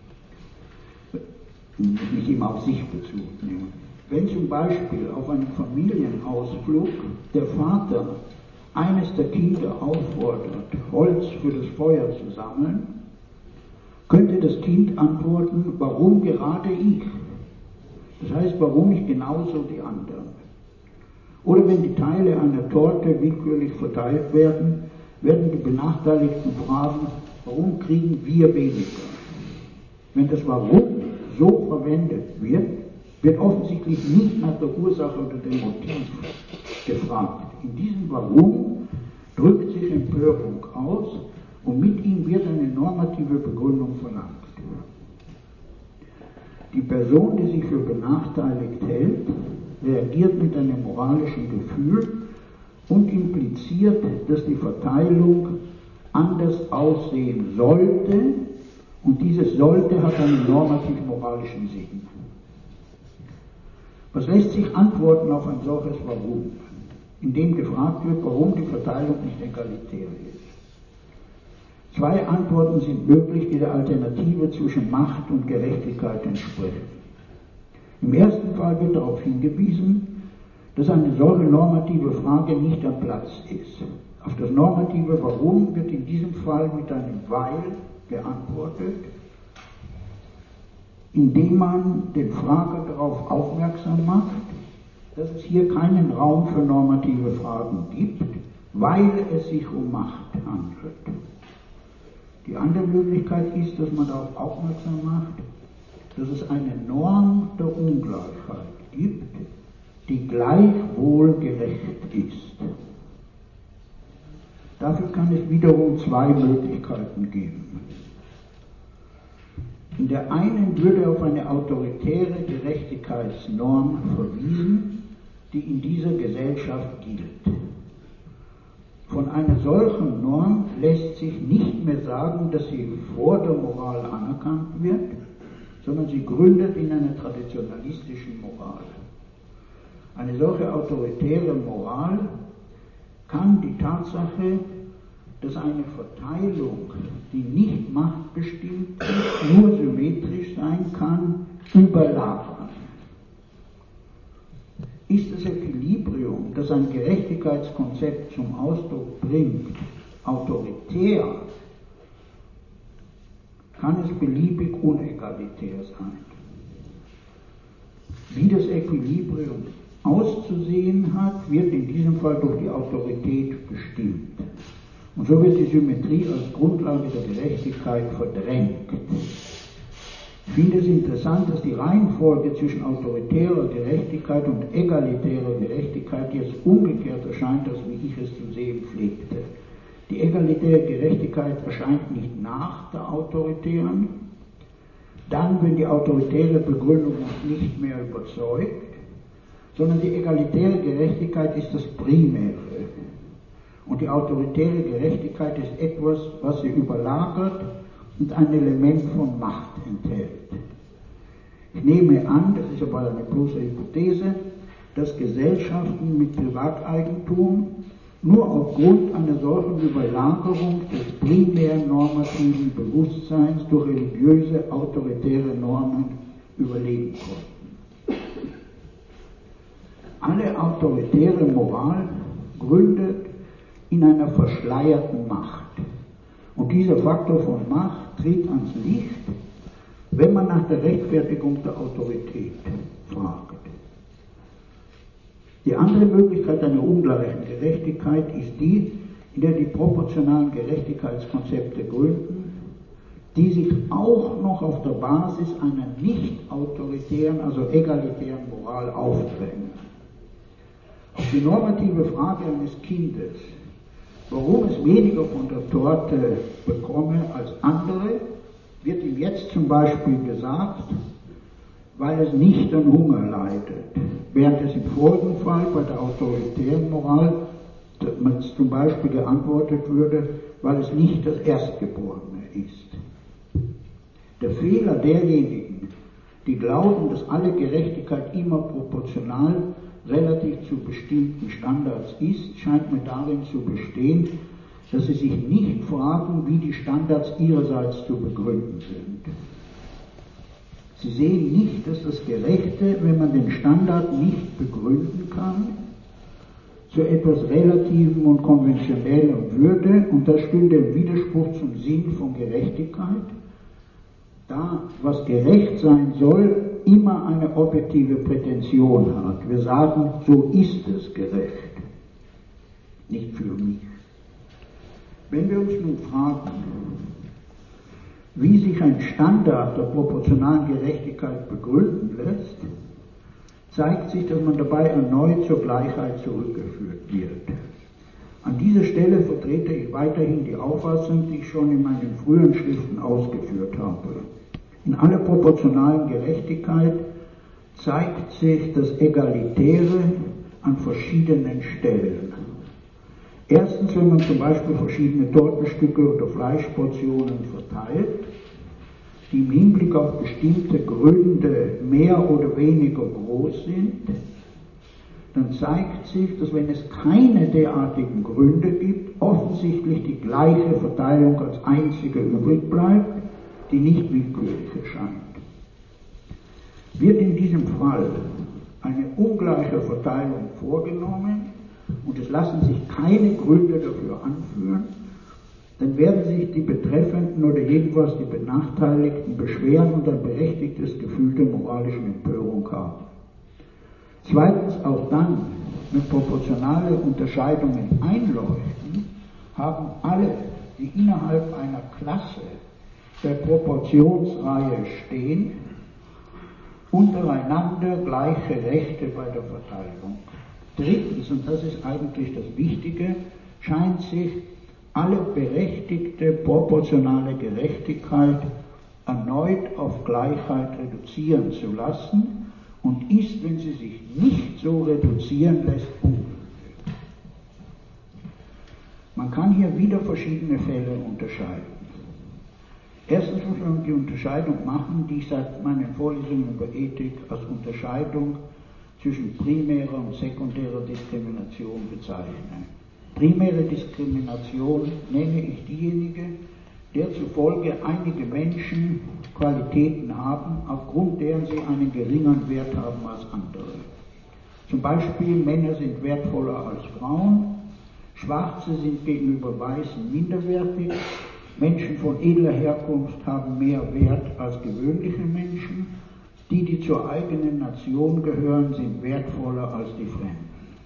Nicht immer auf sich Bezug nehmen. Wenn zum Beispiel auf einem Familienausflug der Vater eines der Kinder auffordert, Holz für das Feuer zu sammeln, könnte das Kind antworten, warum gerade ich? Das heißt, warum nicht genauso die anderen? Oder wenn die Teile einer Torte willkürlich verteilt werden, werden die Benachteiligten fragen, warum kriegen wir weniger? Wenn das Warum so verwendet wird, wird offensichtlich nicht nach der Ursache oder dem Motiv gefragt. In diesem Warum drückt sich Empörung aus und mit ihm wird eine normative Begründung verlangt. Die Person, die sich für benachteiligt hält, reagiert mit einem moralischen Gefühl und impliziert, dass die Verteilung anders aussehen sollte und dieses sollte hat einen normativ-moralischen Sinn. Was lässt sich antworten auf ein solches Warum, indem gefragt wird, warum die Verteilung nicht egalitär ist? Zwei Antworten sind möglich, die der Alternative zwischen Macht und Gerechtigkeit entsprechen. Im ersten Fall wird darauf hingewiesen, dass eine solche normative Frage nicht am Platz ist. Auf das normative Warum wird in diesem Fall mit einem Weil geantwortet, indem man den Frager darauf aufmerksam macht, dass es hier keinen Raum für normative Fragen gibt, weil es sich um Macht handelt. Die andere Möglichkeit ist, dass man darauf aufmerksam macht, dass es eine Norm der Ungleichheit gibt, die gleichwohl gerecht ist. Dafür kann es wiederum zwei Möglichkeiten geben. In der einen würde auf eine autoritäre Gerechtigkeitsnorm verwiesen, die in dieser Gesellschaft gilt. Von einer solchen Norm lässt sich nicht mehr sagen, dass sie vor der Moral anerkannt wird, sondern sie gründet in einer traditionalistischen Moral. Eine solche autoritäre Moral kann die Tatsache, dass eine Verteilung, die nicht machtbestimmt ist, nur symmetrisch sein kann, überlagern. Ist das Equilibrium, das ein Gerechtigkeitskonzept zum Ausdruck bringt, autoritär, kann es beliebig unegalitär sein. Wie das Equilibrium auszusehen hat, wird in diesem Fall durch die Autorität bestimmt. Und so wird die Symmetrie als Grundlage der Gerechtigkeit verdrängt. Ich finde es interessant, dass die Reihenfolge zwischen autoritärer Gerechtigkeit und egalitärer Gerechtigkeit jetzt umgekehrt erscheint, als wie ich es zu sehen pflegte. Die egalitäre Gerechtigkeit erscheint nicht nach der autoritären, dann, wenn die autoritäre Begründung uns nicht mehr überzeugt, sondern die egalitäre Gerechtigkeit ist das Primäre. Und die autoritäre Gerechtigkeit ist etwas, was sie überlagert und ein Element von Macht enthält. Ich nehme an, das ist aber eine bloße Hypothese, dass Gesellschaften mit Privateigentum nur aufgrund einer solchen Überlagerung des primären normativen Bewusstseins durch religiöse, autoritäre Normen überleben konnten. Alle autoritäre Moral gründet in einer verschleierten Macht. Und dieser Faktor von Macht tritt ans Licht, wenn man nach der Rechtfertigung der Autorität fragt. Die andere Möglichkeit einer ungleichen Gerechtigkeit ist die, in der die proportionalen Gerechtigkeitskonzepte gründen, die sich auch noch auf der Basis einer nicht autoritären, also egalitären Moral aufdrängen. Auf die normative Frage eines Kindes, warum es weniger von der Torte bekomme als andere, wird ihm jetzt zum Beispiel gesagt, weil es nicht an Hunger leidet, während es im vorigen Fall bei der autoritären Moral zum Beispiel geantwortet würde, weil es nicht das Erstgeborene ist. Der Fehler derjenigen, die glauben, dass alle Gerechtigkeit immer proportional relativ zu bestimmten Standards ist, scheint mir darin zu bestehen, dass sie sich nicht fragen, wie die Standards ihrerseits zu begründen sind. Sie sehen nicht, dass das Gerechte, wenn man den Standard nicht begründen kann, zu etwas Relativem und Konventionellem würde, und das stünde im Widerspruch zum Sinn von Gerechtigkeit, da was gerecht sein soll, immer eine objektive Prätension hat. Wir sagen, so ist es gerecht, nicht für mich. Wenn wir uns nun fragen, wie sich ein Standard der proportionalen Gerechtigkeit begründen lässt, zeigt sich, dass man dabei erneut zur Gleichheit zurückgeführt wird. An dieser Stelle vertrete ich weiterhin die Auffassung, die ich schon in meinen früheren Schriften ausgeführt habe. In aller proportionalen Gerechtigkeit zeigt sich das Egalitäre an verschiedenen Stellen. Erstens, wenn man zum Beispiel verschiedene Tortenstücke oder Fleischportionen verteilt, die im Hinblick auf bestimmte Gründe mehr oder weniger groß sind, dann zeigt sich, dass wenn es keine derartigen Gründe gibt, offensichtlich die gleiche Verteilung als einzige übrig bleibt, die nicht willkürlich erscheint. Wird in diesem Fall eine ungleiche Verteilung vorgenommen und es lassen sich keine Gründe dafür anführen, dann werden sich die Betreffenden oder jedenfalls die Benachteiligten beschweren und ein berechtigtes Gefühl der moralischen Empörung haben. Zweitens, auch dann, wenn proportionale Unterscheidungen einleuchten, haben alle, die innerhalb einer Klasse der Proportionsreihe stehen, untereinander gleiche Rechte bei der Verteilung. Drittens, und das ist eigentlich das Wichtige, scheint sich alle berechtigte proportionale Gerechtigkeit erneut auf Gleichheit reduzieren zu lassen und ist, wenn sie sich nicht so reduzieren lässt, ungültig. Man kann hier wieder verschiedene Fälle unterscheiden. Erstens muss man die Unterscheidung machen, die ich seit meinen Vorlesungen über Ethik als Unterscheidung zwischen primärer und sekundärer Diskrimination bezeichne. Primäre Diskrimination nenne ich diejenige, der zufolge einige Menschen Qualitäten haben, aufgrund deren sie einen geringeren Wert haben als andere. Zum Beispiel Männer sind wertvoller als Frauen, Schwarze sind gegenüber Weißen minderwertig, Menschen von edler Herkunft haben mehr Wert als gewöhnliche Menschen, die, die zur eigenen Nation gehören, sind wertvoller als die Fremden.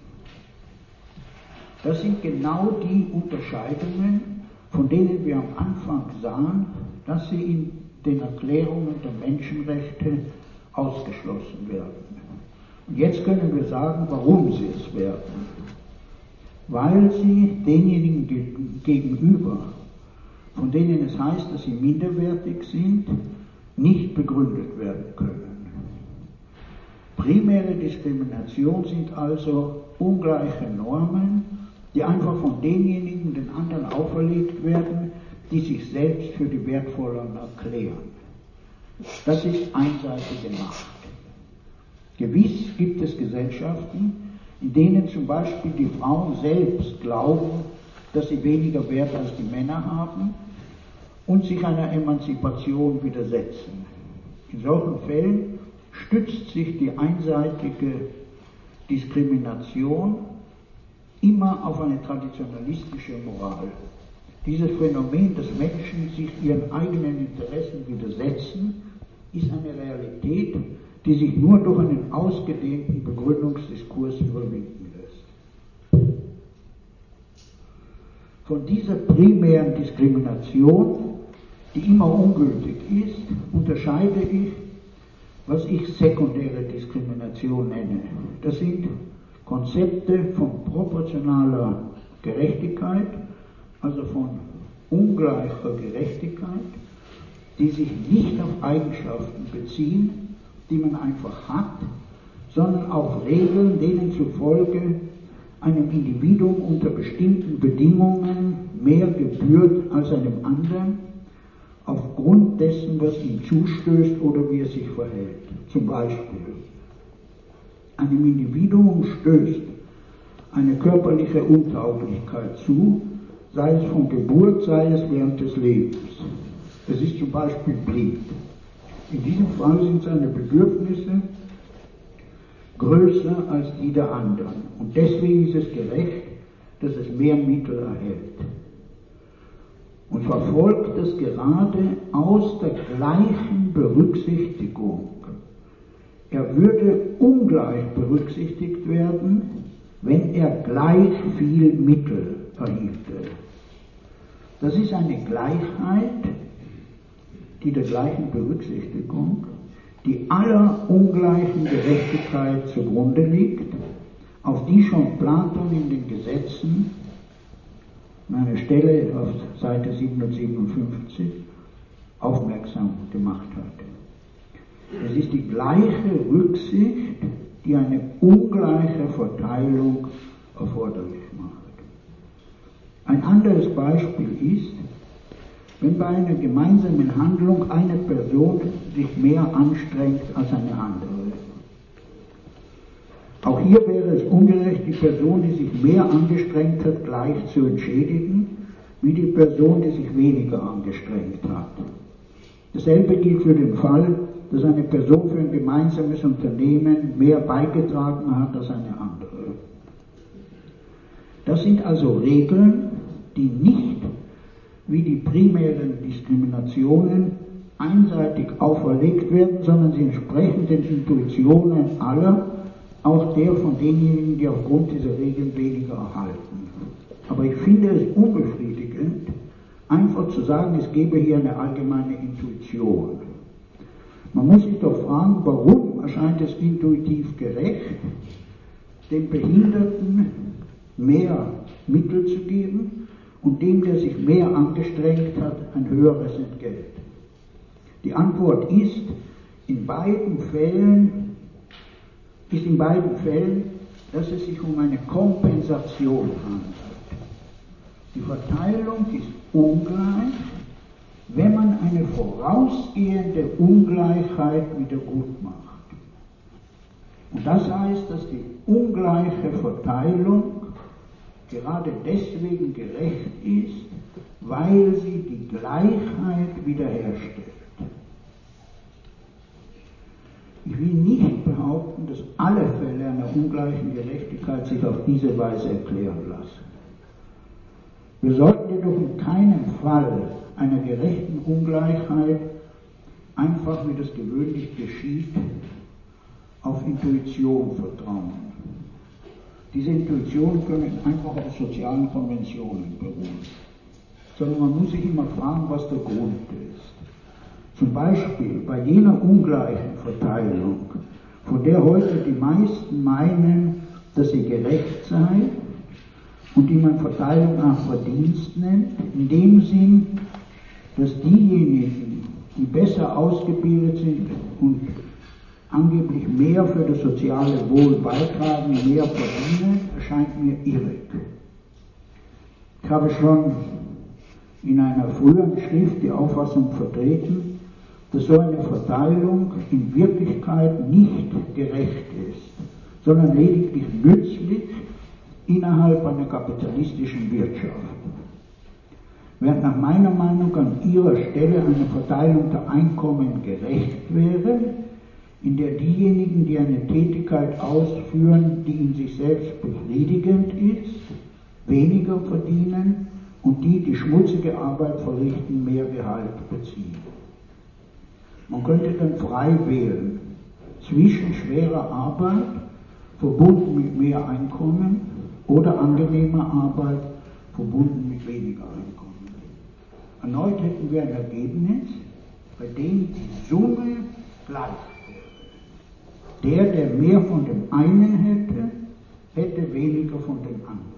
Das sind genau die Unterscheidungen, von denen wir am Anfang sahen, dass sie in den Erklärungen der Menschenrechte ausgeschlossen werden. Und jetzt können wir sagen, warum sie es werden. Weil sie denjenigen gegenüber, von denen es heißt, dass sie minderwertig sind, nicht begründet werden können. Primäre Diskrimination sind also ungleiche Normen, die einfach von denjenigen den anderen auferlegt werden, die sich selbst für die wertvolleren erklären. Das ist einseitige Macht. Gewiss gibt es Gesellschaften, in denen zum Beispiel die Frauen selbst glauben, dass sie weniger Wert als die Männer haben und sich einer Emanzipation widersetzen. In solchen Fällen stützt sich die einseitige Diskrimination immer auf eine traditionalistische Moral. Dieses Phänomen, dass Menschen sich ihren eigenen Interessen widersetzen, ist eine Realität, die sich nur durch einen ausgedehnten Begründungsdiskurs überwinden lässt. Von dieser primären Diskrimination, die immer ungültig ist, unterscheide ich, was ich sekundäre Diskrimination nenne. Das sind Konzepte von proportionaler Gerechtigkeit, also von ungleicher Gerechtigkeit, die sich nicht auf Eigenschaften beziehen, die man einfach hat, sondern auf Regeln, denen zufolge einem Individuum unter bestimmten Bedingungen mehr gebührt als einem anderen, aufgrund dessen, was ihm zustößt oder wie er sich verhält. Zum Beispiel, einem Individuum stößt eine körperliche Untauglichkeit zu, sei es von Geburt, sei es während des Lebens. Es ist zum Beispiel blind. In diesem Fall sind seine Bedürfnisse größer als die der anderen. Und deswegen ist es gerecht, dass es mehr Mittel erhält. Und verfolgt es gerade aus der gleichen Berücksichtigung. Er würde ungleich berücksichtigt werden, wenn er gleich viel Mittel erhielte. Das ist eine Gleichheit, die der gleichen Berücksichtigung, die aller ungleichen Gerechtigkeit zugrunde liegt, auf die schon Platon in den Gesetzen, an einer Stelle auf Seite siebenhundertsiebenundfünfzig, aufmerksam gemacht hat. Es ist die gleiche Rücksicht, die eine ungleiche Verteilung erforderlich macht. Ein anderes Beispiel ist, wenn bei einer gemeinsamen Handlung eine Person sich mehr anstrengt als eine andere. Auch hier wäre es ungerecht, die Person, die sich mehr angestrengt hat, gleich zu entschädigen, wie die Person, die sich weniger angestrengt hat. Dasselbe gilt für den Fall, dass eine Person für ein gemeinsames Unternehmen mehr beigetragen hat als eine andere. Das sind also Regeln, die nicht wie die primären Diskriminationen einseitig auferlegt werden, sondern sie entsprechen den Intuitionen aller, auch der von denjenigen, die aufgrund dieser Regeln weniger erhalten. Aber ich finde es unbefriedigend, einfach zu sagen, es gebe hier eine allgemeine Intuition. Man muss sich doch fragen, warum erscheint es intuitiv gerecht, dem Behinderten mehr Mittel zu geben und dem, der sich mehr angestrengt hat, ein höheres Entgelt. Die Antwort ist, in beiden Fällen, ist in beiden Fällen, dass es sich um eine Kompensation handelt. Die Verteilung ist ungleich, wenn man eine vorausgehende Ungleichheit wieder gut macht. Und das heißt, dass die ungleiche Verteilung gerade deswegen gerecht ist, weil sie die Gleichheit wiederherstellt. Ich will nicht behaupten, dass alle Fälle einer ungleichen Gerechtigkeit sich auf diese Weise erklären lassen. Wir sollten jedoch in keinem Fall einer gerechten Ungleichheit einfach, wie das gewöhnlich geschieht, auf Intuition vertrauen. Diese Intuitionen können einfach auf sozialen Konventionen beruhen. Sondern man muss sich immer fragen, was der Grund ist. Zum Beispiel bei jener ungleichen Verteilung, von der heute die meisten meinen, dass sie gerecht sei und die man Verteilung nach Verdienst nennt, in dem Sinn, dass diejenigen, die besser ausgebildet sind und angeblich mehr für das soziale Wohl beitragen, mehr verdienen, erscheint mir irrig. Ich habe schon in einer früheren Schrift die Auffassung vertreten, dass so eine Verteilung in Wirklichkeit nicht gerecht ist, sondern lediglich nützlich innerhalb einer kapitalistischen Wirtschaft. Während nach meiner Meinung an ihrer Stelle eine Verteilung der Einkommen gerecht wäre, in der diejenigen, die eine Tätigkeit ausführen, die in sich selbst befriedigend ist, weniger verdienen und die, die schmutzige Arbeit verrichten, mehr Gehalt beziehen. Man könnte dann frei wählen zwischen schwerer Arbeit, verbunden mit mehr Einkommen, oder angenehmer Arbeit, verbunden mit weniger Einkommen. Erneut hätten wir ein Ergebnis, bei dem die Summe gleich wäre. Der, der mehr von dem einen hätte, hätte weniger von dem anderen.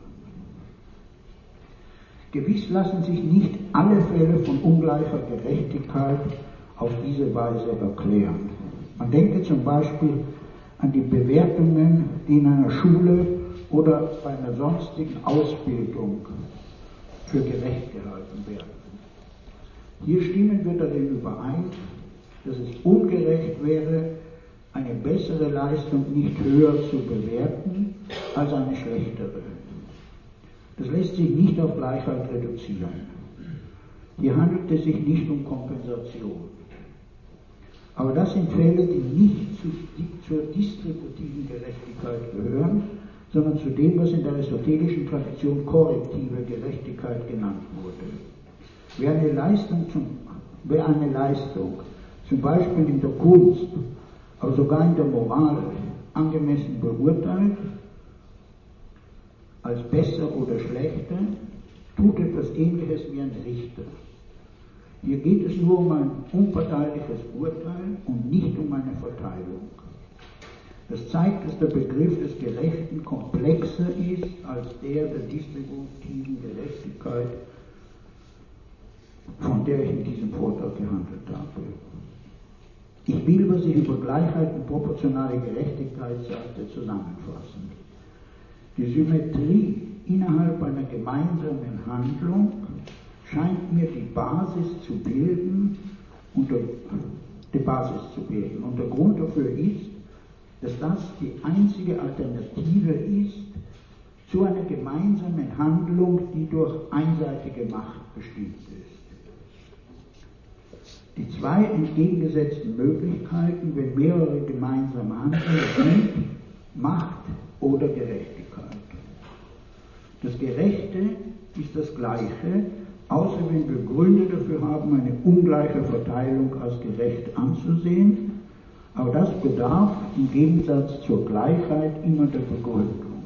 Gewiss lassen sich nicht alle Fälle von ungleicher Gerechtigkeit auf diese Weise erklären. Man denke zum Beispiel an die Bewertungen, die in einer Schule oder bei einer sonstigen Ausbildung für gerecht gehalten werden. Hier stimmen wir darin überein, dass es ungerecht wäre, eine bessere Leistung nicht höher zu bewerten als eine schlechtere. Das lässt sich nicht auf Gleichheit reduzieren. Hier handelt es sich nicht um Kompensation. Aber das sind Fälle, die nicht zu, die zur distributiven Gerechtigkeit gehören, sondern zu dem, was in der aristotelischen Tradition korrektive Gerechtigkeit genannt wurde. Wer eine Leistung, zum, wer eine Leistung zum Beispiel in der Kunst, aber sogar in der Moral angemessen beurteilt, als besser oder schlechter, tut etwas Ähnliches wie ein Richter. Hier geht es nur um ein unparteiliches Urteil und nicht um eine Verteilung. Das zeigt, dass der Begriff des Gerechten komplexer ist als der der distributiven Gerechtigkeit, von der ich in diesem Vortrag gehandelt habe. Ich will, was ich über Gleichheit und proportionale Gerechtigkeit sagte, zusammenfassen. Die Symmetrie innerhalb einer gemeinsamen Handlung scheint mir die Basis zu bilden, und der, die Basis zu bilden. Und der Grund dafür ist, dass das die einzige Alternative ist zu einer gemeinsamen Handlung, die durch einseitige Macht bestimmt ist. Die zwei entgegengesetzten Möglichkeiten, wenn mehrere gemeinsam handeln, sind Macht oder Gerechtigkeit. Das Gerechte ist das Gleiche, außer wenn wir Gründe dafür haben, eine ungleiche Verteilung als gerecht anzusehen, aber das bedarf im Gegensatz zur Gleichheit immer der Begründung.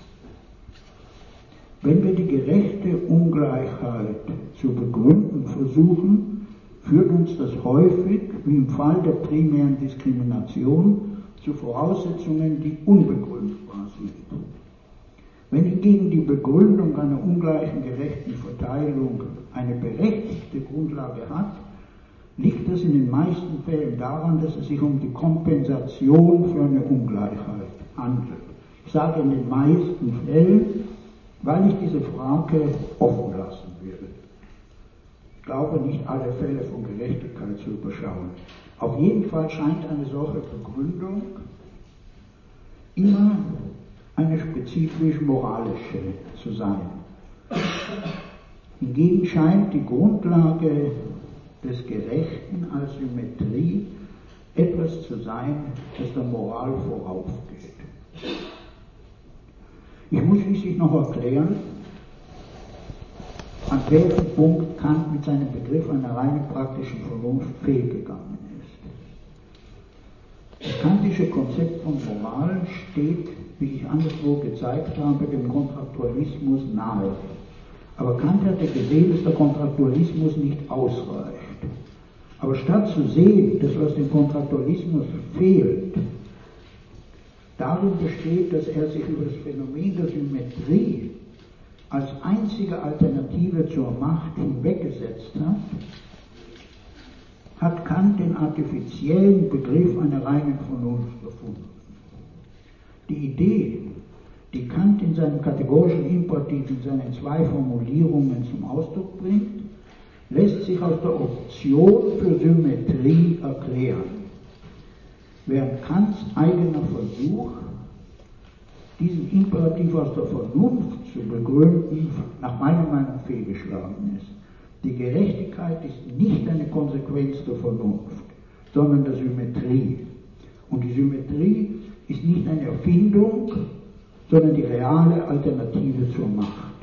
Wenn wir die gerechte Ungleichheit zu begründen versuchen, führt uns das häufig, wie im Fall der primären Diskrimination, zu Voraussetzungen, die unbegründbar sind. Wenn hingegen die Begründung einer ungleichen gerechten Verteilung eine berechtigte Grundlage hat, liegt das in den meisten Fällen daran, dass es sich um die Kompensation für eine Ungleichheit handelt. Ich sage in den meisten Fällen, weil ich diese Frage offen lassen will. Ich glaube nicht alle Fälle von Gerechtigkeit zu überschauen. Auf jeden Fall scheint eine solche Begründung immer eine spezifisch moralische zu sein. Hingegen scheint die Grundlage des Gerechten als Symmetrie etwas zu sein, das der Moral voraufgeht. Ich muss schließlich noch erklären, an welchem Punkt Kant mit seinem Begriff einer reinen praktischen Vernunft fehlgegangen ist. Das kantische Konzept von Moral steht, wie ich anderswo gezeigt habe, dem Kontraktualismus nahe. Aber Kant hatte gesehen, dass der Kontraktualismus nicht ausreicht. Aber statt zu sehen, dass was dem Kontraktualismus fehlt, darin besteht, dass er sich über das Phänomen der Symmetrie als einzige Alternative zur Macht hinweggesetzt hat, hat Kant den artifiziellen Begriff einer reinen Vernunft erfunden. Die Idee, die Kant in seinem kategorischen Imperativ in seinen zwei Formulierungen zum Ausdruck bringt, lässt sich aus der Option für Symmetrie erklären, während Kants eigener Versuch, diesen Imperativ aus der Vernunft zu begründen, nach meiner Meinung fehlgeschlagen ist. Die Gerechtigkeit ist nicht eine Konsequenz der Vernunft, sondern der Symmetrie. Und die Symmetrie ist nicht eine Erfindung, sondern die reale Alternative zur Macht.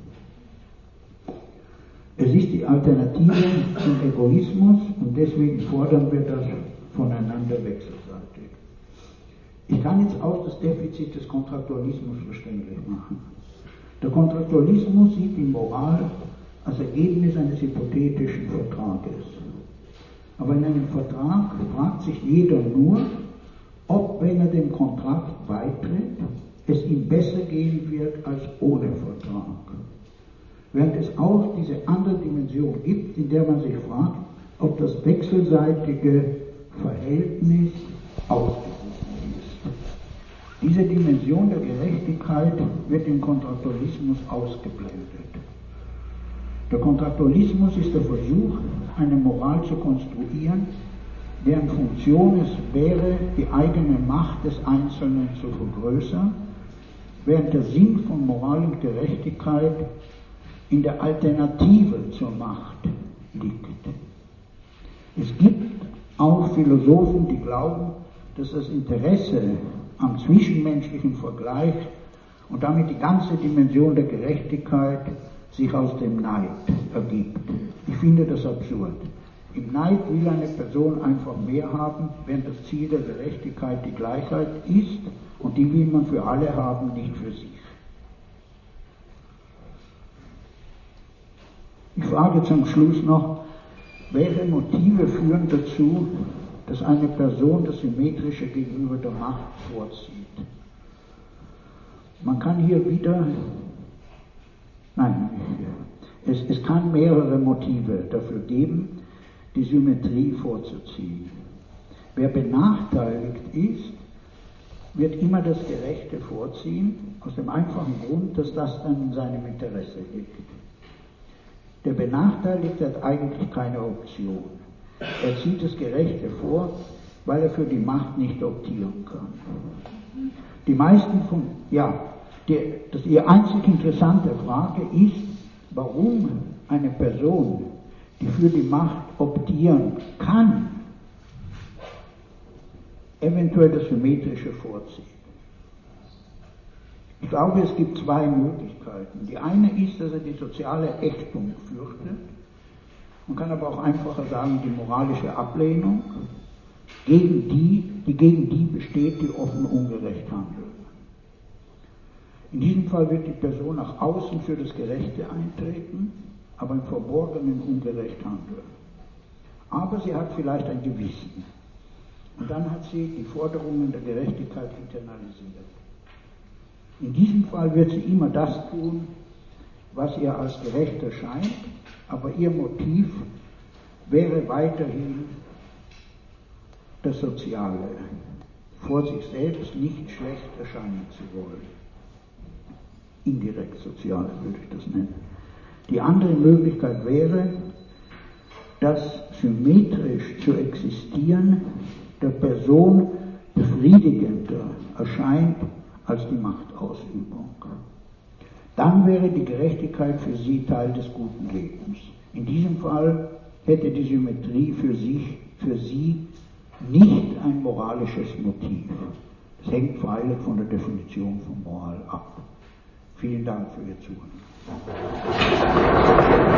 Es ist die Alternative zum Egoismus und deswegen fordern wir das voneinander wechselseitig. Ich kann jetzt auch das Defizit des Kontraktualismus verständlich machen. Der Kontraktualismus sieht die Moral als Ergebnis eines hypothetischen Vertrages. Aber in einem Vertrag fragt sich jeder nur, ob, wenn er dem Kontrakt beitritt, es ihm besser gehen wird als ohne Vertrag. Während es auch diese andere Dimension gibt, in der man sich fragt, ob das wechselseitige Verhältnis ausgewogen ist. Diese Dimension der Gerechtigkeit wird im Kontraktualismus ausgeblendet. Der Kontraktualismus ist der Versuch, eine Moral zu konstruieren, deren Funktion es wäre, die eigene Macht des Einzelnen zu vergrößern, während der Sinn von Moral und Gerechtigkeit in der Alternative zur Macht liegt. Es gibt auch Philosophen, die glauben, dass das Interesse am zwischenmenschlichen Vergleich und damit die ganze Dimension der Gerechtigkeit sich aus dem Neid ergibt. Ich finde das absurd. Im Neid will eine Person einfach mehr haben, während das Ziel der Gerechtigkeit die Gleichheit ist und die will man für alle haben, nicht für sich. Ich frage zum Schluss noch, welche Motive führen dazu, dass eine Person das Symmetrische gegenüber der Macht vorzieht? Man kann hier wieder, nein, es, es kann mehrere Motive dafür geben, die Symmetrie vorzuziehen. Wer benachteiligt ist, wird immer das Gerechte vorziehen, aus dem einfachen Grund, dass das dann in seinem Interesse liegt. Der Benachteiligte hat eigentlich keine Option. Er zieht das Gerechte vor, weil er für die Macht nicht optieren kann. Die meisten von, ja, die, das, die einzig interessante Frage ist, warum eine Person, die für die Macht optieren kann, eventuell das Symmetrische vorzieht. Ich glaube, es gibt zwei Möglichkeiten. Die eine ist, dass er die soziale Ächtung fürchtet. Man kann aber auch einfacher sagen, die moralische Ablehnung, gegen die, die gegen die besteht, die offen ungerecht handeln. In diesem Fall wird die Person nach außen für das Gerechte eintreten, aber im Verborgenen ungerecht handeln. Aber sie hat vielleicht ein Gewissen. Und dann hat sie die Forderungen der Gerechtigkeit internalisiert. In diesem Fall wird sie immer das tun, was ihr als gerecht erscheint, aber ihr Motiv wäre weiterhin das Soziale, vor sich selbst nicht schlecht erscheinen zu wollen. Indirekt Soziale würde ich das nennen. Die andere Möglichkeit wäre, dass symmetrisch zu existieren der Person befriedigender erscheint als die Machtausübung. Dann wäre die Gerechtigkeit für sie Teil des guten Lebens. In diesem Fall hätte die Symmetrie für sich, für sie nicht ein moralisches Motiv. Es hängt freilich von der Definition von Moral ab. Vielen Dank für Ihr Zuhören.